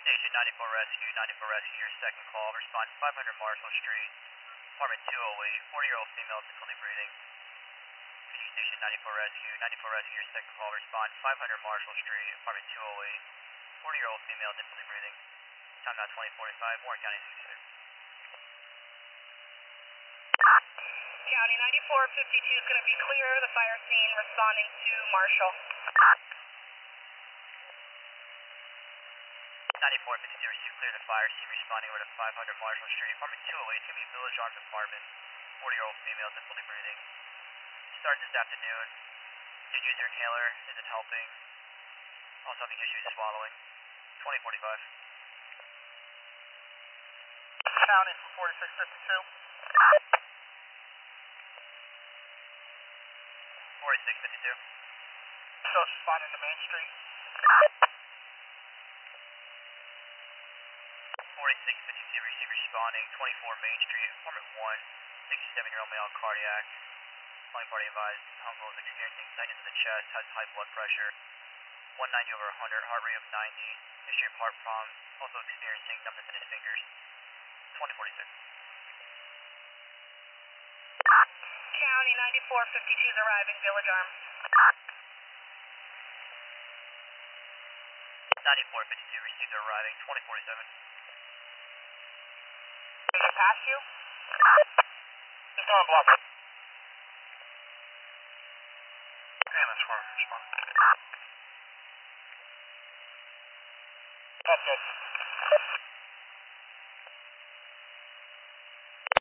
Station 94 Rescue, your second call. Respond 500 Marshall Street, apartment 208, 40-year-old female difficulty breathing. Station 94 Rescue, your second call. Respond 500 Marshall Street, apartment 208, 40-year-old female difficulty breathing. Time now 20:45, Warren County 66. County 9452 is going to be clear of the fire scene, responding to Marshall. 9452 received clear the fire scene, responding over to 500 Marshall Street, apartment 208. It's going to be Village Arms Apartment, 40-year-old female difficulty breathing. Started this afternoon. Did use your inhaler. Is it helping? Also having issues swallowing. 20:45. County 4652. 4652. Shows responding to Main Street. 4652 received responding 24 Main Street, apartment 1, 67-year-old male cardiac. Calling party advised uncle is experiencing tightness in the chest, has high blood pressure, 190/100, heart rate of 90, history of heart problems, also experiencing numbness in his fingers. 20:46. County 9452 is arriving, Village Arms. 9452 received arriving 20:47. Did he pass you? Just on block. And that's where I'm responding. That's it.